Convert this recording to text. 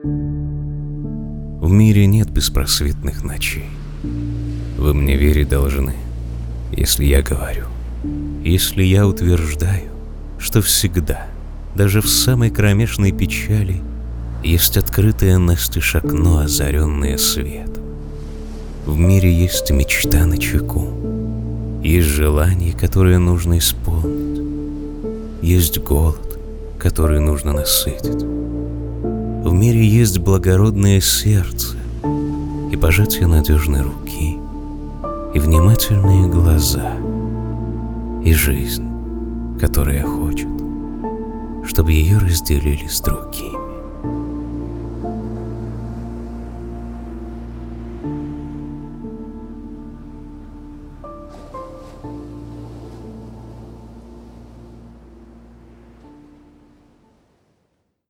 В мире нет беспросветных ночей. Вы мне верить должны, если я говорю, если я утверждаю, что всегда, даже в самой кромешной печали, есть открытое настежь окно, озаренное светом. В мире есть мечта начеку, есть желание, которое нужно исполнить, есть голод, который нужно насытить. В мире есть благородное сердце и пожатие надежной руки, и внимательные глаза, и жизнь, которая хочет, чтобы ее разделили с другими.